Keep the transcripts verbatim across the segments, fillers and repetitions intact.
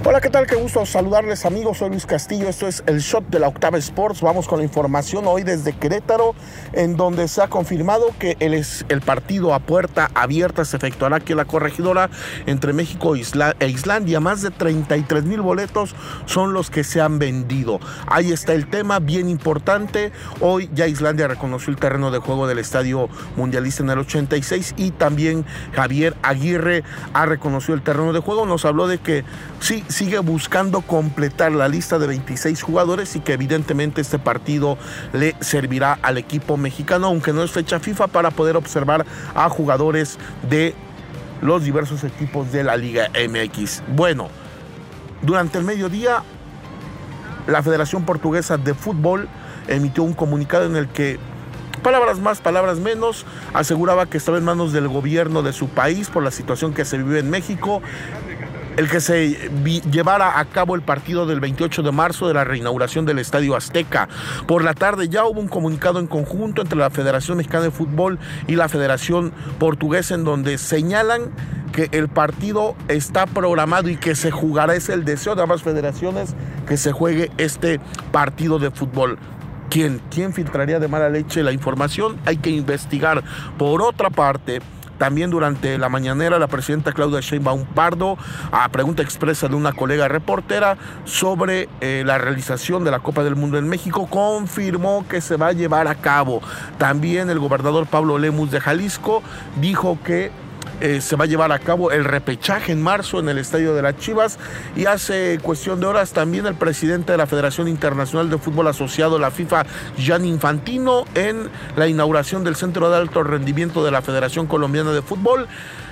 Hola, ¿qué tal? Qué gusto saludarles, amigos. Soy Luis Castillo. Esto es el Shot de la Octava Sports. Vamos con la información hoy desde Querétaro, en donde se ha confirmado que el, es, el partido a puerta abierta se efectuará aquí en la Corregidora entre México e Islandia. Más de treinta y tres mil boletos son los que se han vendido. Ahí está el tema, bien importante. Hoy ya Islandia reconoció el terreno de juego del Estadio Mundialista en el ochenta y seis y también Javier Aguirre ha reconocido el terreno de juego. Nos habló de que sí, sigue buscando completar la lista de veintiséis jugadores y que evidentemente este partido le servirá al equipo mexicano, aunque no es fecha FIFA, para poder observar a jugadores de los diversos equipos de la Liga M X. Bueno, durante el mediodía, la Federación Portuguesa de Fútbol emitió un comunicado en el que, palabras más, palabras menos, aseguraba que estaba en manos del gobierno de su país por la situación que se vive en México el que se vi, llevara a cabo el partido del veintiocho de marzo de la reinauguración del Estadio Azteca. Por la tarde ya hubo un comunicado en conjunto entre la Federación Mexicana de Fútbol y la Federación Portuguesa, en donde señalan que el partido está programado y que se jugará. Es el deseo de ambas federaciones que se juegue este partido de fútbol. ¿Quién, quién filtraría de mala leche la información? Hay que investigar. Por otra parte, también durante la mañanera, la presidenta Claudia Sheinbaum Pardo, a pregunta expresa de una colega reportera sobre eh, la realización de la Copa del Mundo en México, confirmó que se va a llevar a cabo. También el gobernador Pablo Lemus de Jalisco dijo que Eh, se va a llevar a cabo el repechaje en marzo en el Estadio de las Chivas, y hace cuestión de horas también el presidente de la Federación Internacional de Fútbol Asociado, la FIFA, Gianni Infantino, en la inauguración del Centro de Alto Rendimiento de la Federación Colombiana de Fútbol,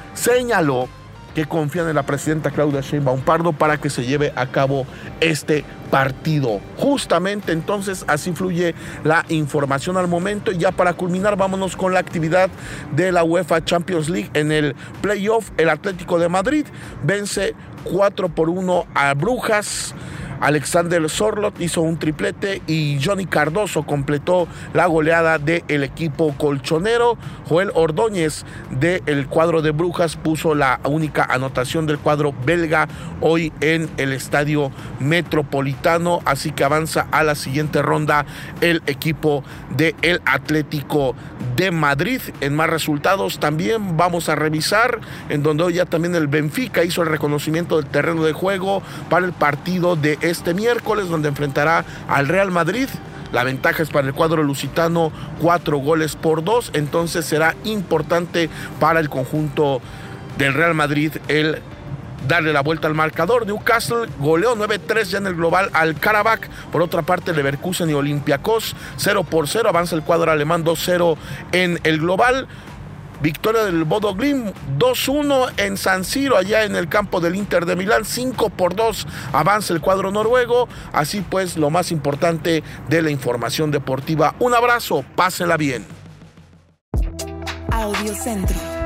señaló que confían en la presidenta Claudia Sheinbaum Pardo para que se lleve a cabo este partido. Justamente entonces así fluye la información al momento. Y ya para culminar, vámonos con la actividad de la UEFA Champions League. En el playoff, el Atlético de Madrid vence cuatro por uno a Brujas. Alexander Sorloth hizo un triplete y Johnny Cardoso completó la goleada del equipo colchonero. Joel Ordóñez del cuadro de Brujas puso la única anotación del cuadro belga hoy en el Estadio Metropolitano, así que avanza a la siguiente ronda el equipo del Atlético de Madrid. En más resultados también vamos a revisar, en donde hoy ya también el Benfica hizo el reconocimiento del terreno de juego para el partido de este miércoles, donde enfrentará al Real Madrid. La ventaja es para el cuadro lusitano, cuatro goles por dos, entonces será importante para el conjunto del Real Madrid el darle la vuelta al marcador. Newcastle goleó nueve tres ya en el global al Karabakh. Por otra parte, Leverkusen y Olympiacos cero por cero, avanza el cuadro alemán dos cero en el global. Victoria del Bodo Glimt dos uno en San Siro, allá en el campo del Inter de Milán, cinco por dos avanza el cuadro noruego. Así pues, lo más importante de la información deportiva. Un abrazo, pásenla bien. Audio Centro.